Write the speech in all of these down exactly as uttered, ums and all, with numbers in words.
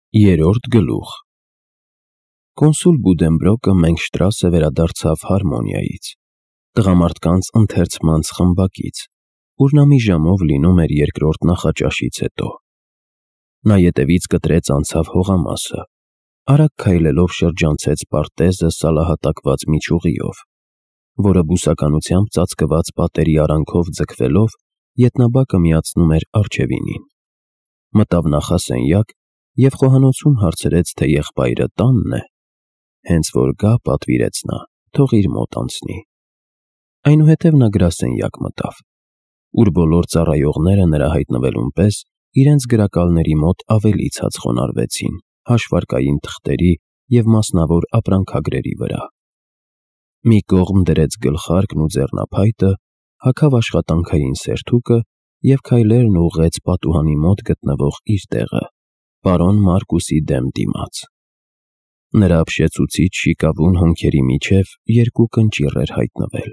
Երրորդ գլուխ Կոնսուլ Բուդենբրոկը Մենգշտրասե վերադարձավ Հարմոնիայից, տղամարդկանց ընթերցմանց խմբակից, ուր նա մի ժամով լինում էր երկրորդ նախաճաշից հետո։ Նա ետևից կտրեց անցավ հողամասը, արագ քայլելով շրջանցեց պարտեզը սալահատակված միջուղիով, որը բուսականությամբ ծածկված պատերի արանքով ձգվելով ետնաբակը միացնում էր առջևինին։ Մտավ նախասենյակ և խոհանոցում հարցրեց, թե եղբայրը տանն է։ Հենց որ գա, պատվիրեց նա, թող իր մոտ անցնի։ Այնուհետև նա գրասենյակ մտավ, ուր բոլոր ծառայողները նրա հայտնվելուն պես իրենց գրակալների մոտ ավելի ցած խոնարհվեցին հաշվարկային թղթերի և մասնավոր ապրանքագրերի վրա։ Մի կողմ դրեց գլխարկն ու ձեռնափայտը, հագավ աշխատանքային սերթուկը և քայլերն ուղղեց պատուհանի մոտ գտնվող իր տեղը, պարոն Մարկուսի դեմ դիմաց։ Նրա ապշեցուցիչ շիկավուն հոնքերի միջև երկու կնճիռ էր հայտնվել։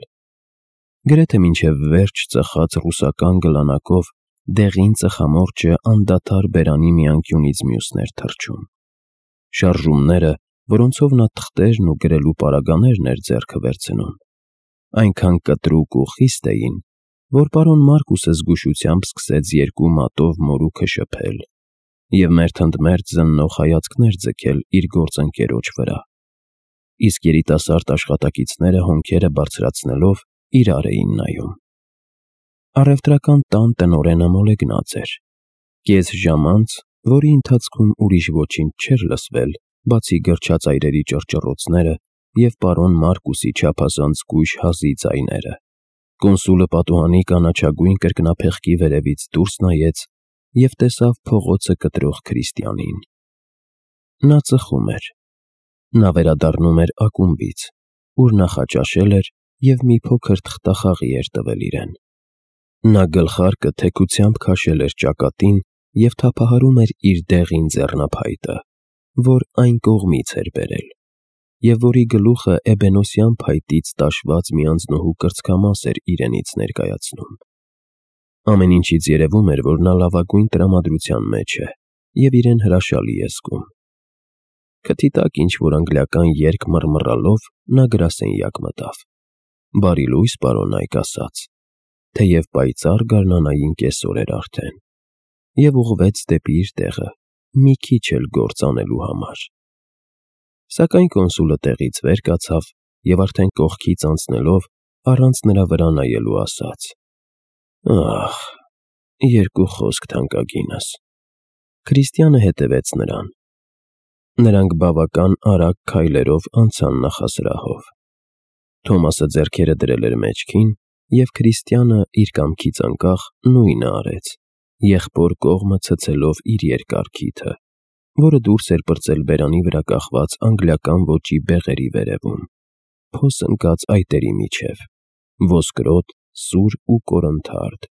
Գրեթե մինչև վերջ ծխած ռուսական գլանակով դեղին ծխամորճը անդադար բերանի մի անկյունից մյուսն էր թռչում։ Շարժումները, որոնցով նա թղթերն ու գրելու պարագաներն էր ձեռքը վերցնում, այնքան կտրուկ ու խիստ էին, որ պարոն Մարկուսը զգուշությամբ սկսեց երկու մատով մորուքը շփել և մերթընդմերթ զննող հայացքներ ձգել իր գործընկերոջ վրա, իսկ երիտասարդ աշխատակիցները հոնքերը բարձրացնելով իրար էին նայում։ Առևտրական տան տնօրենը մոլեգնած էր։ Կես ժամ անց, որի ընթացքում ուրիշ ոչինչ չէր լսվել, բացի գրչածայրերի ճռճռոցները և պարոն Մարկուսի չափազանց զգույշ հազի ձայները, կոնսուլը պատուհանի կանաչագույն կրկնափեղկի վերևից դուրս նայեց և տեսավ փողոցը կտրող քրիստիանին։ Նա ծխում էր։ Նա վերադառնում էր ակումբից, ուր նախաճաշել էր և մի փոքր թղթախաղի էր տվել իրեն։ Նա գլխարկը թեքությամբ քաշել էր ճակատին և թափահարում էր իր դեղին ձեռնափայտը, որ այն կողմից էր բերել, և որի գլուխը էբենոսյան փայտից տաշված մի անձնուհու կրծքամաս էր իրենից ներկայացնում։ Ամեն ինչից երևում էր, որ նա լավագույն տրամադրության մեջ է և իրեն հրաշալի է զգում։ Քթի տակ ինչ-որ անգլիական երգ մռմռալով նա գրասենյակ մտավ։ Բարի լույս, պարոն Այք ասաց, թեև պայծառ գարնանային կեսօր էր արդեն, և ուղղվեց դեպի իր տեղը, մի քիչ էլ գործ անելու համար։ Սակայն կոնսուլը տեղից վեր կացավ և արդեն կողքից անցնելով, առանց նրա վրա նայելու ասաց. «Ախ, երկու խոսք թանկագինս»։ Քրիստիանը հետևեց նրան։ Նրանք բավական արագ քայլերով անցան նախասրահով։ Թոմասը ձեռքերը դրել էր մեջքին, և Քրիստիանը իր կամքից անկախ նույնը արեց, եղբոր կողմը ցցելով իր երկար քիթը, որը դուրս էր պրծել բերանի վրա կախված անգլիական ոճի բեղերի վերևում, փոս ընկած այտերի միջև, ոսկրոտ, սուր ու կորնթարդ։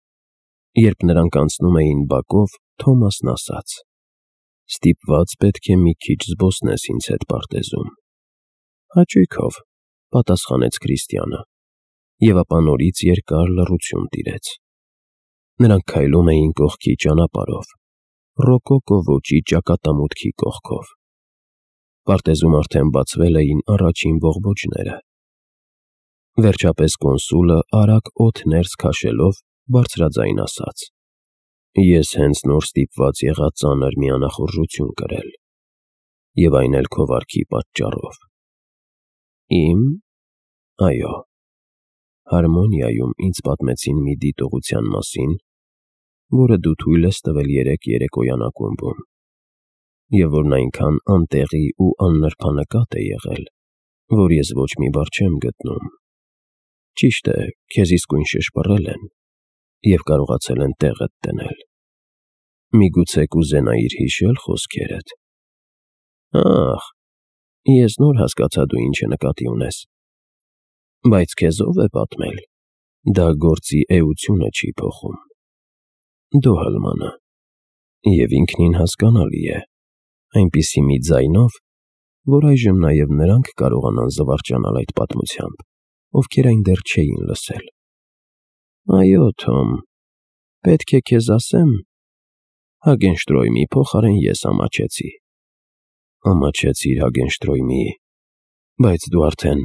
Երբ նրանք անցնում էին բակով, Թոմասն ասաց. «Ստիպված պետք է մի քիչ զբոսնես ինձ հետ պարտեզում»։ «Հաճույքով», պատասխանեց Քրիստիանը, և ապա նորից երկար լռություն տիրեց։ Նրանք քայլում էին կողքի ճանապարհով, ռոկոկո ոճի ճակատամուտքի կողքով։ Պարտեզում արդեն բացվել էին առաջին բողբոջները։ Վերջապես կոնսուլը արագ օդ ներս քաշելով բարձրաձայն ասաց. «Ես հենց նոր ստիպված եղա ծանր մի անախորժություն կրել, և այն էլ քո վարքի պատճառով»։ «Իմ»։ «Այո, Հարմոնիայում ինձ պատմեցին մի դիտողության մասին, որը դու թույլ ես տվել երեկ երեկոյան ակումբում, և որն այնքան անտեղի ու աննրբանկատ է եղել, որ ես ոչ մի բառ չեմ գտնում։ Ճիշտ է, քեզ իսկույն շշպռել են և կարողացել են տեղդ դնել։ Միգուցե կուզենայիր հիշե՞լ խոսքերդ»։ «Ախ, ես նոր հասկացա դու ինչ նկատի ունես։ Բայց քեզ ո՞վ է պատմել։ Դա գործի էությունը չի փոխում։ Դոհլմանը։ Եվ ինքնին հասկանալի է, այնպիսի մի ձայնով, որ այժմ նաև նրանք կարողանան զվարճանալ այդ պատմությամբ, ովքեր այն դեռ չէին լսել։ Այո, Թոմ, պետք է քեզ ասեմ, Հագենշտրոյմի փոխարեն ես ամաչեցի։ Ամաչեցիր Հագենշտրոյմի, բայց դու արդեն…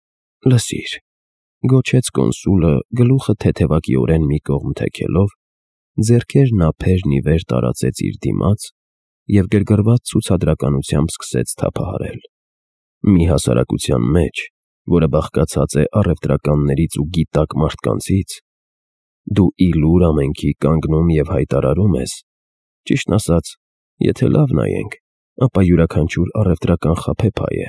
Լսիր, գոչեց կոնսուլը գլուխը թեթևակիորեն մի կողմ թեքելով, ձեռքերն ափերն ի վեր տարածեց իր դիմաց և գրգռված ցուցադրականությամբ սկսեց թափահարել։ Մի հասարակության մեջ, որը բաղկացած է առևտրականներից ու գիտակ մարդկանցից, դու ի լուր ամենքի կանգնում և հայտարարում ես, ճիշտն ասած, եթե լավ նայենք, ապա յուրաքանչյուր առևտրական խաբեբայ է։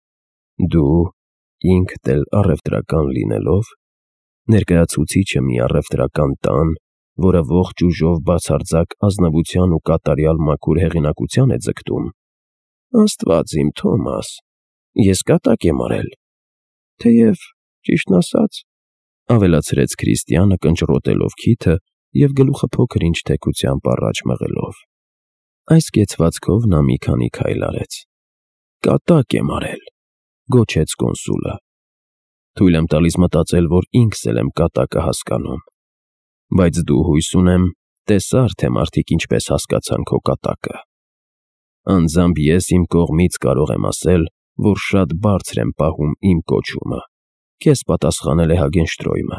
Դու, ինքդ էլ առևտրական լինելով, ներկայացուցիչը մի առևտրական տան, որը ողջ ուժով բացարձակ ազնվության ու կատարյալ մաքուր հեղինակության է ձգտում։ Աստված իմ, Թոմաս, ես կատակ եմ արել, թեև, ճիշտն ասած, ավելացրեց Քրիստիանը կնճռոտելով քիթը և գլուխը փոքր-ինչ թեքությամբ առաջ մղելով։ Այս կեցվածքով նա մի քանի քայլ արեց։ Կատակ եմ արել, գոչեց կոնսուլը։ Թույլ եմ տալիս մտածել, որ ինքս էլ եմ կատակը հասկանում, բայց դու, հույս ունեմ, տեսար, թե մարդիկ ինչպես հասկացան քո կատակը։ Անձամբ ես իմ կողմից կարող եմ ասել, որ շատ բարձր եմ պահում իմ կոչումը, քեզ պատասխանել է Հագենշտրոյմը,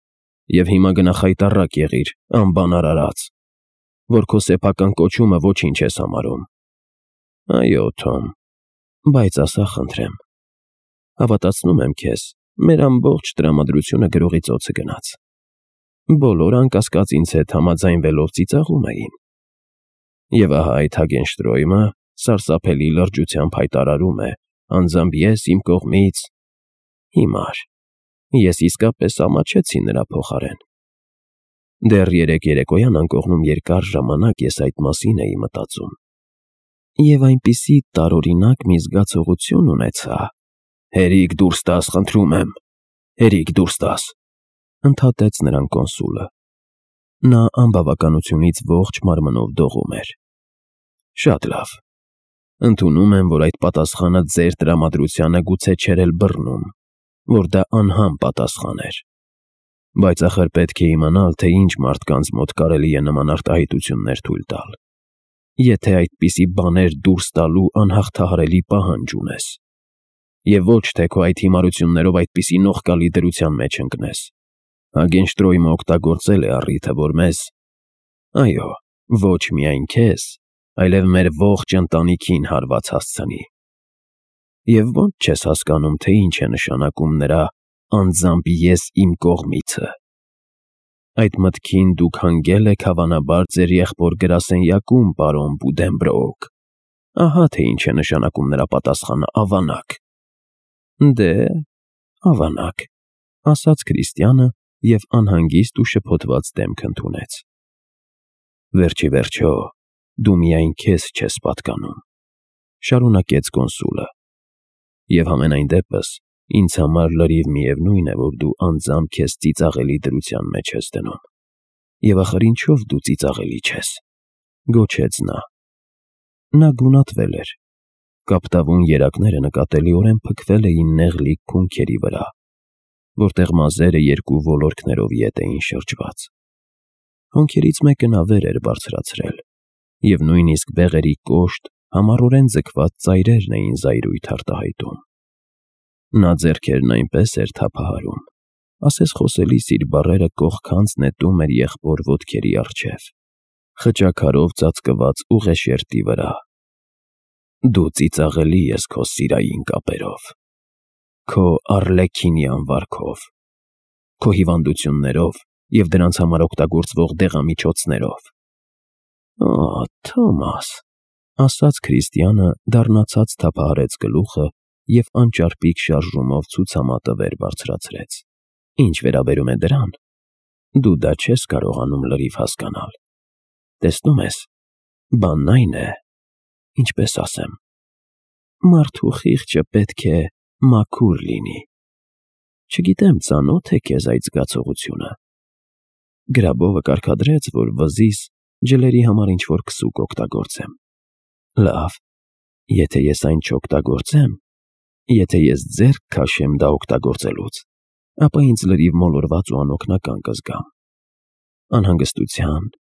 և հիմա գնա խայտառակ եղիր, անբան արարած, որ քո սեփական կոչումը ոչինչ ես համարում։ Այո, Թոմ, բայց ասա խնդրեմ, հավատացնում եմ քեզ, մեր ամբողջ տրամադրությունը գրողի ծոցը գնաց։ Բոլորը անկասկած ինձ հետ համաձայնվելով ծիծաղում էին։ Եվ ահա այդ Հագենշտրոյմը սարսափելի լրջությամբ հայտարարում է, անձամբ ես իմ կողմից… Հիմար, ես իսկապես ամաչեցի նրա փոխարեն։ Դեռ երեկ երեկոյան անկողնում երկար ժամանակ ես այդ մասին էի մտածում։ Եվ այնպիսի տարօրինակ մի զգացողություն ունեցա… Հերիք դուրս տաս, խնդրում եմ, հերիք դուրս տաս, ընդհատեց նրան կոնսուլը։ Նա անբավականությունից ողջ մարմնով դողում էր։ Շատ լավ, ընդունում եմ, որ այդ պատասխանը ձեր տրամադրությանը գուցե չէր էլ բռնում, որ դա անհամ պատասխան էր, բայց ախր պետք է իմանալ, թե ինչ մարդկանց մոտ կարելի է նման արտահայտություններ թույլ տալ, եթե այդպիսի բաներ դուրս տալու անհաղթահարելի պահանջ ունես, և ոչ թե քո այդ հիմարություններով այդպիսի նողկալի դրության մեջ ընկնես։ Հագենշտրոյմը օգտագործել է առիթը, որ մեզ… Այո, ոչ միայն քեզ, այլև մեր ողջ ընտանիքին հարված հասցնի։ Եվ ո՞նց չես հասկանում, թե ինչ է նշանակում նրա «անձամբ ես իմ կողմիցը»։ Այդ մտքին դուք հանգել եք հավանաբար ձեր եղբոր գրասենյակում, պարոն Բուդենբրոկ։ Ահա թե ինչ է նշանակում նրա պատասխանը՝ ավանակ։ Դե, ավանակ, ասաց Քրիստիանը և անհանգիստ ու շփոթված դեմք ընդունեց։ Վերջի վերջո, դու միայն քեզ չես պատկանում, շարունակեց կոնսուլը, և համենայն դեպս ինձ համար լրիվ միևնույն է, որ դու անձամբ քեզ ծիծաղելի դրության մեջ ես դնում։ Եվ ախր ինչով դու ծիծաղելի չես, գոչեց նա։ Նա գունատվել էր։ Կապտավուն երակները նկատելիորեն փքվել էին նեղլիկ քունքերի վրա, որտեղ մազերը երկու ոլորքներով ետ էին շրջված։ Հոնքերից մեկը նա վեր էր բարձրացրել, և նույնիսկ բեղերի կոշտ, համառորեն ձգված ծայրերն էին զայրույթ արտահայտում։ Նա ձեռքերն այնպես էր թափահարում, ասես խոսելիս իր բառերը կողքանց նետում էր եղբոր ոտքերի առջև, խճաքարով ծածկված ուղեշերտի վրա։ Դու ծիծաղելի ես քո սիրային կապերով, քո արլեքինյան վարքով, քո հիվանդություններով և դրանց համար օգտագործվող դեղամիջոցներով։ Օ, Թոմաս, ասաց Քրիստիանը, դառնացած թափահարեց գլուխը և անճարպիկ շարժումով ցուցամատը վեր բարձրացրեց։ Ինչ վերաբերում է դրան, դու դա չես կարողանում լրիվ հասկանալ։ Տեսնում ես, բանն այն է, ինչպես ասեմ, մարդու խիղճը պետք է մաքուր լինի։ Չգիտեմ, ծանո՞թ է քեզ այդ զգացողությունը։ Գրաբովը կարգադրեց, որ վզիս ջլերի համար ինչ-որ քսուկ օգտագործեմ։ Լավ, եթե ես այն չօգտագործեմ, եթե ես ձեռք քաշեմ դա օգտագործելուց, ապա ինձ լրիվ մոլորված ու անօգնական կզգամ։ Անհանգստության,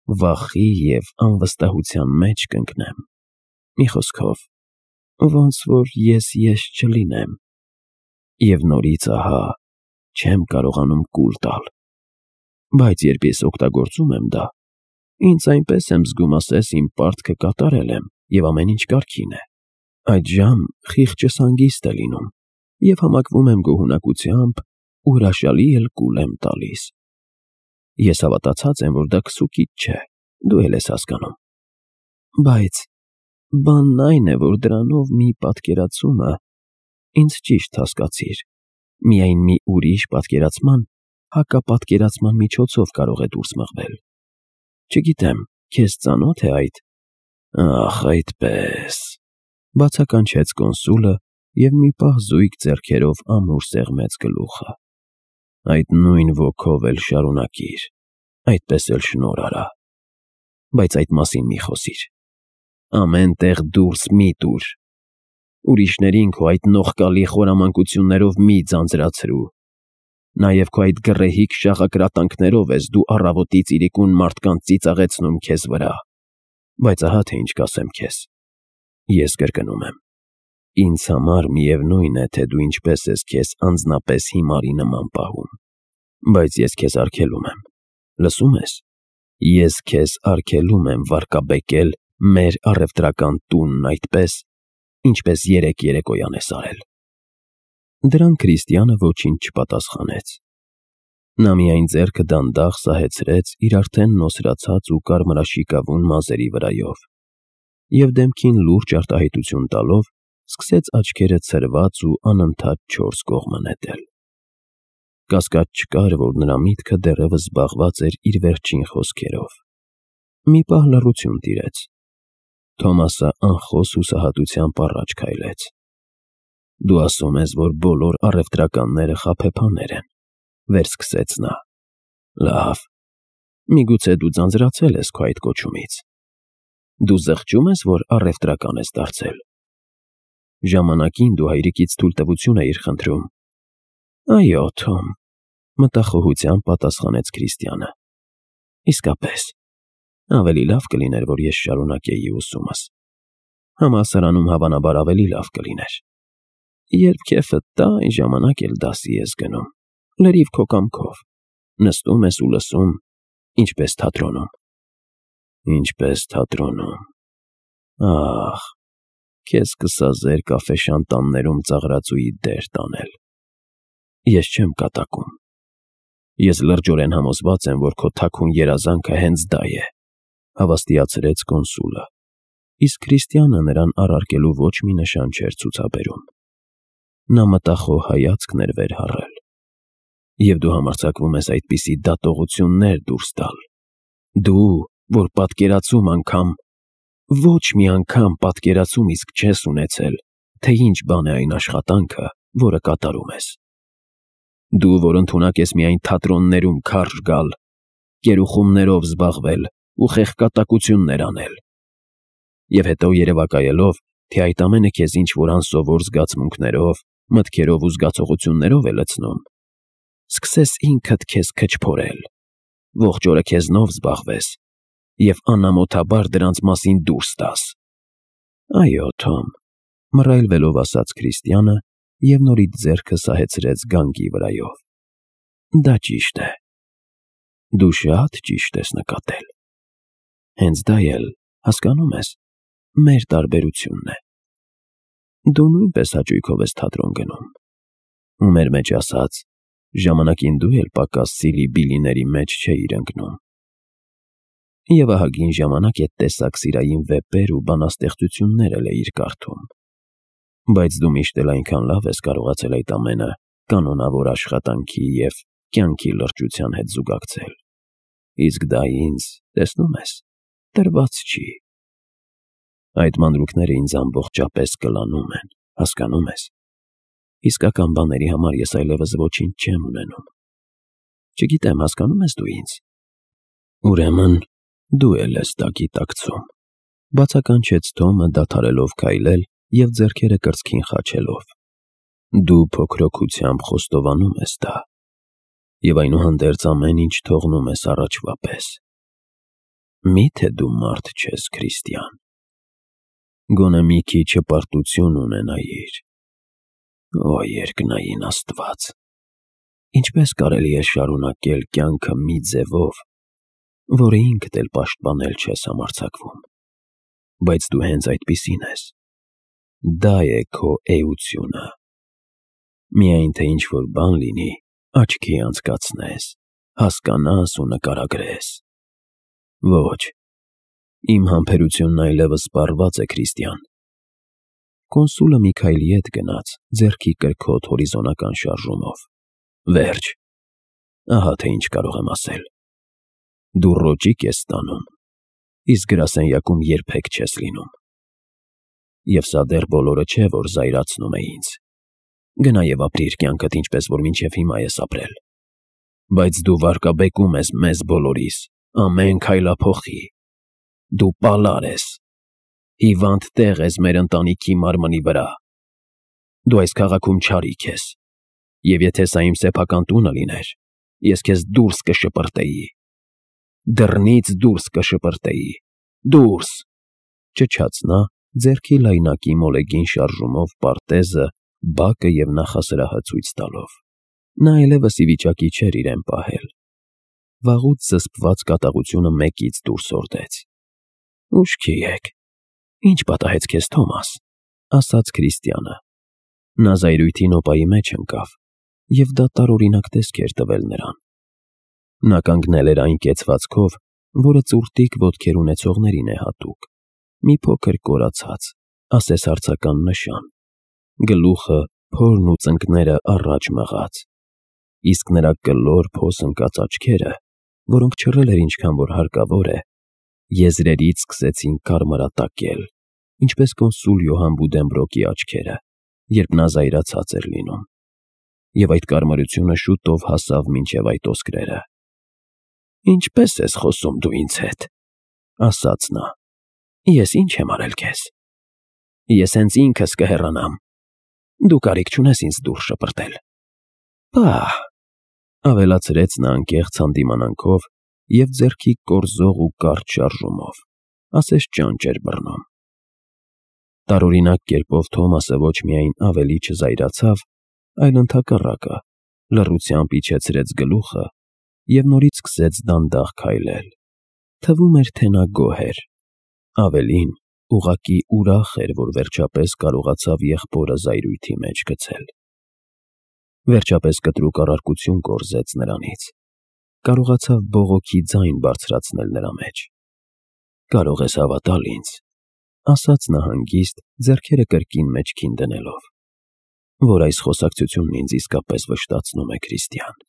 վախի և անվստահության մեջ կընկնեմ։ Մի խոսքով, ոնց որ ես ես չլինեմ, և նորից ահա չեմ կարողանում կուլ տալ։ Բայց երբ ես օգտագործում եմ դա, ինձ այնպես եմ զգում, ասես իմ պարտքը կատարել եմ, և ամեն ինչ կարգին է։ Այդժամ խիղճս հանգիստ է լինում, և համակվում եմ գոհունակությամբ ու հրաշալի էլ կուլ եմ տալիս։ Ես հավատացած եմ, որ դա քսուկիթ չէ, դու էլ ես հասկանում։ Բայց բանն այն է, որ դրանով մի պատկերացումը, ինձ ճիշտ հասկացիր, միայն մի ուրիշ պատկերացման հակապատկերացման միջոցով կարող է դուրս մղվել։ Չգիտեմ, քեզ ծանո՞թ է այդ։ Ախ, այդպես, բացականչեց կոնսուլը և մի պահ զույգ ձեռքերով ամուր սեղմեց գլուխը։ Այդ նույն ոգով էլ շարունակիր, այդպես էլ շնորհ արա։ Բայց այդ մասին մի խոսիր։ Ամեն տեղ դուրս մի տուր։ Ուրիշներին քո այդ նողկալի խորամանկություններով մի ձանձրացրու։ Նաև քո այդ գռեհիկ շաղակրատանքներով ես դու առավոտից իրիկուն մարդկանց ծիծաղեցնում քեզ վրա։ Բայց ահա թե ինչ կասեմ քեզ։ Ես կրկնում եմ, ինձ համար միևնույն է, թե դու ինչպես ես քեզ անձնապես հիմարի նման պահում, բայց ես քեզ արգելում եմ, լսո՞ւմ ես, ես քեզ արգելում եմ վարկաբեկել մեր առևտրական տունն այդպես, ինչպես երեկ երեկոյան ես արել։ Դրան Քրիստիանը ոչինչ չպատասխանեց։ Նա միայն ձեռքը դանդաղ սահեցրեց իր արդեն նոսրացած ու կարմրաշիկավուն մազերի վրայով և դեմքին լուրջ արտահայտություն տալով սկսեց աչքերը ցրված ու անընդհատ չորս կողմը նետել։ Կասկած չկար, որ նրա միտքը դեռևս զբաղված էր իր վերջին խոսքերով։ Մի պահ լռություն տիրեց։ Թոմասը անխոս հուսահատությամբ առաջ քայլեց։ Դու ասում ես, որ բոլոր առևտրականները խաբեբաներ են, վերսկսեց նա։ Լավ, միգուցե դու ձանձրացել ես քո այդ կոչումից։ Դու զղջում ես, որ առևտրական ես դարձել։ Ժամանակին դու հայրիկից թույլտվություն էիր խնդրում։ Այո, Թոմ, մտախոհությամբ պատասխանեց Քրիստիանը։ Իսկապես, ավելի լավ կլիներ, որ ես շարունակեի ուսումս։ Համալսարանում հավանաբար ավելի լավ կլիներ։ Երբ քեֆդ տա, այն ժամանակ էլ դասի ես գնում, լրիվ քո կամքով, նստում ես ու լսում, ինչպես թատրոնում։ Ինչպես թատրոնում։ Ախ, քեզ կսազեր կաֆե-շանտաններում ծաղրածուի դեր տանել։ Ես չեմ կատակում։ Ես լրջորեն համոզված եմ, որ քո թաքուն երազանքը հենց դա է, հավաստիացրեց կոնսուլը, իսկ Քրիստիանը նրան առարկելու ոչ մի նշան չէր ցուցաբերում։ Նա մտախոհ հայացքն էր վեր հառել։ Եվ դու համարձակվում ես այդպիսի դատողություններ դուրս տալ։ Դու, որ պատկերացում անգամ, ոչ մի անգամ պատկերացում իսկ չես ունեցել, թե ինչ բան է այն աշխատանքը, որը կատարում ես։ Դու, որ ընդունակ ես միայն թատրոններում քարշ գալ, գերուխումներով զբաղվել ու խեղկատակություններ անել։ Եվ հետո երևակայելով, թե այդ ամենը քեզ ինչ-որ անսովոր զգացմունքներով, մտքերով ու զգացողություններով է լցնում, սկսես ինքդ քեզ քչփորել, ողջ օրը քեզնով զբաղվես և անամոթաբար դրանց մասին դուրս տաս։ Այո, Թոմ, մռայլվելով ասաց Քրիստիանը և նորից ձեռքը սահեցրեց գանգի վրայով։ Դա ճիշտ է։ Դու շատ ճիշտ ես նկատել։ Հենց դա էլ, հասկանում ես, մեր տարբերությունն է։ Դու նույնպես հաճույքով ես թատրոն գնում։ Ու մեր մեջ ասած, ժամանակին դու էլ պակաս սիլի-բիլիների մեջ չէիր ընկնում։ Եվ ահագին ժամանակ այդ տեսակ սիրային վեպեր ու բանաստեղծություններ էլ էիր կարդում։ Բայց դու միշտ էլ այնքան լավ ես կարողացել այդ ամենը կանոնավոր աշխատանքի և կյանքի լրջության հետ զուգակցել։ Իսկ դա ինձ, տեսնում ես, տրված չի։ Այդ մանրուքները ինձ ամբողջապես կլանում են, հասկանում ես։ Իսկական բաների համար ես այլևս ոչինչ չեմ ունենում։ Չգիտեմ, հասկանում ես դու ինձ։ Ուրեմն դու էլ ես դա գիտակցում, բացականչեց Թոմը դադարելով քայլել և ձեռքերը կրծքին խաչելով։ Դու փոքրոքությամբ խոստովանում ես դա, և այնուհանդերձ ամեն ինչ թողնում ես առաջվա պես։ Մի՞թե դու մարդ չես, Քրիստիան։ Գոնե մի քիչ հպարտություն ունենայիր։ Օ, երկնային Աստված, ինչպես կարելի է շարունակել կյանքը մի ձևով, որը ինքդ էլ պաշտպանել չես համարձակվում, բայց դու հենց այդպիսին ես։ Դա է քո էությունը։ Միայն թե ինչ-որ բան լինի, աչքի անցկացնես, հասկանաս ու նկարագրես։ Ոչ, իմ համբերությունն այլևս սպառված է, Քրիստիան։ Կոնսուլը մի քայլի հետ գնաց, ձեռքի կրքոտ հորիզոնական շարժումով։ Վերջ, ահա թե ինչ կարող եմ ասել։ Դու ռոճիկ ես ստանում, իսկ գրասենյակում երբեք չես լինում։ Եվ սա դեռ բոլորը չէ, որ զայրացնում է ինձ։ Գնա և ապրիր կյանքդ, ինչպես որ մինչև հիմա ես ապրել։ Բայց դու վարկաբեկում ես մեզ բոլորիս, ամեն քայլափոխի։ Դու պալար ես, հիվանդ տեղ ես մեր ընտանիքի մարմնի վրա։ Դու այս քաղաքում չարիք ես, և եթե սա իմ սեփական տունը լիներ, ես քեզ դուրս կշպրտեի, դռնից դուրս կշպրտեի, դուրս, ճչաց նա, ձեռքի լայնակի մոլեգին շարժումով պարտեզը, բակը և նախասրահը ցույց տալով։ Նա այլևս ի վիճակի չէր իրեն պահել։ Վաղուց զսպված կատաղությունը մեկից դուրս հորդեց։ Ուշքի եք, ինչ պատահեց քեզ, Թոմաս, ասաց Քրիստիանը։ Նա զայրույթի նոպայի մեջ ընկավ, և դա տարօրինակ տեսք էր տվել նրան։ Նա կանգնել էր այն կեցվածքով, որը ծուրտիկ ոտքեր ունեցողներին է հատուկ, մի փոքր կորացած, ասեսարձական նշան, գլուխը, փորն ու ծնկները առաջ մղած, իսկ նրա կլոր փոս ընկած աչքերը, որոնք չռել էր ինչքան որ հարկավոր է, եզրերից սկսեցին կարմրատակել, ինչպես կոնսուլ Յոհան Բուդենբրոկի աչքերը, երբ նա զայրացած էր լինում, և այդ կարմրությունը շուտով հասավ մինչև այդ ոսկրերը։ Ինչպե՞ս ես խոսում դու ինձ հետ, ասաց նա, ես ինչ եմ արել քեզ։ Ես հենց ինքս կհեռանամ, դու կարիք չունես ինձ դուրս շպրտել։ Պահ, ավելացրեց նա անկեղծ հանդիմանանքով և ձեռքի կորզող ու կարճ շարժումով, ասես ճանճ էր բռնում։ Տարօրինակ կերպով Թոմասը ոչ միայն ավելի չզայրացավ, այլ ընդհակառակը, լռությամբ իջեցրեց գլուխը և նորից սկսեց դանդաղ քայլել։ Թվում էր, թե նա գոհ էր, ավելին, ուղղակի ուրախ էր, որ վերջապես կարողացավ եղբորը զայրույթի մեջ գցել։ Վերջապես կտրուկ առարկություն կորզեց նրանից, կարողացավ բողոքի ձայն բարձրացնել նրա մեջ։ Կարող ես հավատալ ինձ, ասաց նա հանգիստ, ձեռքերը կրկին մեջքին դնելով, որ այս խոսակցությունն ինձ իսկապես վշտացնում է, Քրիստիան։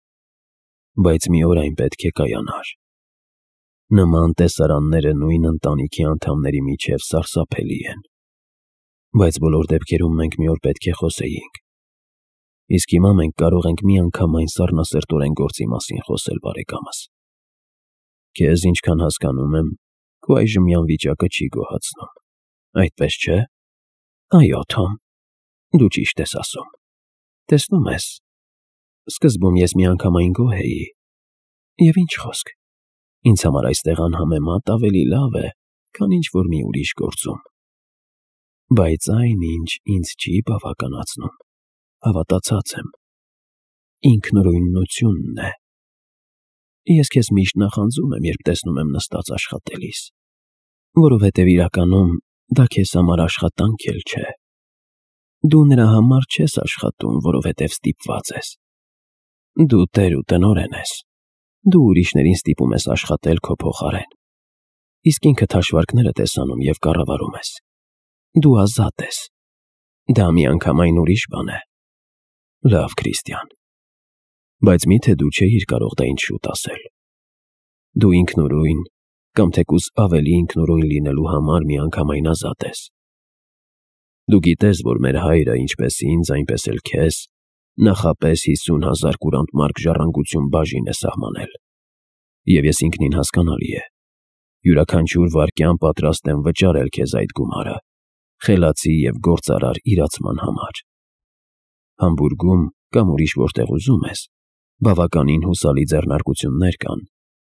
Բայց մի օր այն պետք է կայանար։ Նման տեսարանները նույն ընտանիքի անդամների միջև սարսափելի են։ Բայց բոլոր դեպքերում մենք մի օր պետք է խոսեինք։ Իսկ հիմա մենք կարող ենք միանգամայն սառնասրտորեն գործի մասին խոսել, բարեկամս։ Քեզ ինչքան հասկանում եմ, քո այժմյան վիճակը չի գոհացնում, այդպես չէ։ Այո, Թոմ, դու ճիշտ ես ասում։ Տեսնում ես, սկզբում ես միանգամայն գոհ էի, և ինչ խոսք, ինձ համար այստեղ անհամեմատ ավելի լավ է, քան ինչ-որ մի ուրիշ գործում։ Բայց այն, ինչ ինձ չի բավականացնում, հավատացած եմ, ինքնուրույնությունն է։ Ես քեզ միշտ նախանձում եմ, երբ տեսնում եմ նստած աշխատելիս, որովհետև իրականում դա քեզ համար աշխատանք էլ չէ։ Դու նրա համար չես աշխատում, որովհետև ստիպված ես։ Դու տեր ու տնօրեն ես։ Դու ուրիշներին ստիպում ես աշխատել քո փոխարեն, իսկ ինքդ հաշվարկներդ ես անում և կառավարում ես։ Դու ազատ ես։ Դա միանգամայն ուրիշ բան է։ Լավ, Քրիստիան, բայց միթե դու չէիր կարող դա ինձ շուտ ասել։ Դու ինքնուրույն, կամ թեկուզ ավելի ինքնուրույն լինելու համար միանգամայն ազատ ես։ Դու գիտես, որ մեր հայրը, ինչպես ինձ, այնպես էլ քեզ, նախապես հիսուն հազար կուրանտ մարկ ժառանգություն բաժին է սահմանել։ Եվ ես ինքնին հասկանալի է, յուրաքանչյուր վայրկյան պատրաստ եմ վճարել քեզ այդ գումարը, խելացի և գործարար իրացման համար։ Համբուրգում կամ ուրիշ որտեղ ուզում ես, բավականին հուսալի ձեռնարկություններ կան,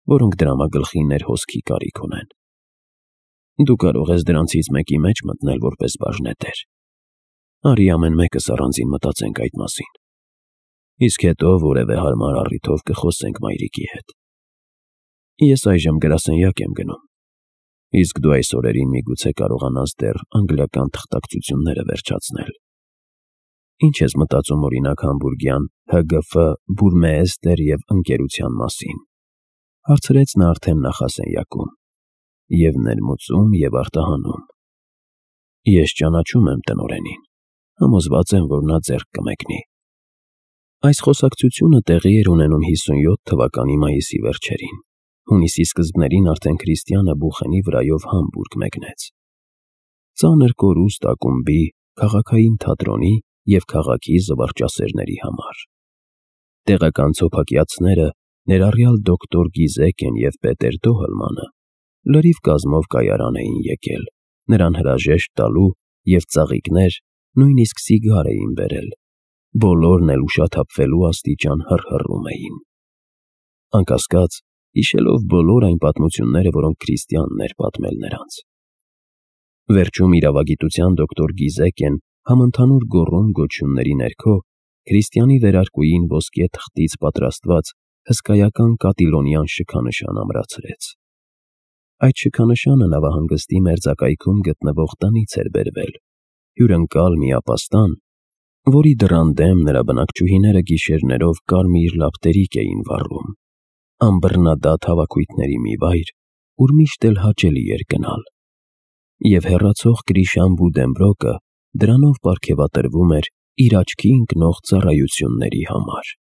որոնք դրամագլխի ներհոսքի կարիք ունեն։ Դու կարող ես դրանցից մեկի մեջ մտնել որպես բաժնետեր։ Արի ամեն մեկս առանձին մտածենք այդ մասին։ Իսկ հետո որևէ հարմար առիթով կխոսենք մայրիկի հետ։ Ես այժմ գրասենյակ եմ գնում, իսկ դու այս օրերին միգուցե կարողանաս դեռ անգլիական թղթակցությունները վերջացնել։ Ինչ ես մտածում օրինակ համբուրգյան Հ Գ Ֆ բուրմեեստեր և ընկերության մասին, հարցրեց նա արդեն նախասենյակում, և ներմուծում և արտահանում։ Ես ճանաչում եմ տնօրենին, համոզված եմ, որ նա ձեռք կմեկնի։ Այս խոսակցությունը տեղի էր ունենում հիսունյոթ թվականի մայիսի վերջերին, հունիսի սկզբներին արդեն Քրիստիանը Բուխենի վրայով Համբուրգ մեկնեց։ Ծանր կորուստ ակումբի, քաղաքային թատրոնի և քաղաքի զվարճասերների համար։ Տեղական ցոփակյացները, ներառյալ դոկտոր Գիզեկեն և Պետեր Դոհլմանը, լրիվ կազմով կայարան էին եկել, նրան հրաժեշտ տալու և ծաղիկներ, նույնիսկ սիգար էին բերել, բոլորն էլ ուշաթափվելու աստիճան հռհռում էին, անկասկած, հիշելով բոլոր այն պատմությունները, որոնք Քրիստիանն էր պատմել նրանց։ Վերջում իրավագիտության դոկտոր Գիզեկեն համընդհանուր գոռում-գոչյունների ներքո Քրիստիանի վերարկուին ոսկե թղթից պատրաստված հսկայական կատիլոնյան շքանշան ամրացրեց։ Այդ շքանշանը նավահանգստի մերձակայքում գտնվող տնից էր բերվել, հյուրընկալ մի ապաստան, որի դռան դեմ նրա բնակչուհիները գիշերներով կարմիր լապտերիկ էին վառում, անբռնադատ հավաքույթների մի վայր, ուր միշտ էլ հաճելի էր գնալ, և հեռացող Կրիշան Բուդենբրոկը դրանով պարգևատրվում էր իր աչքի ընկնող ծառայությունների համար։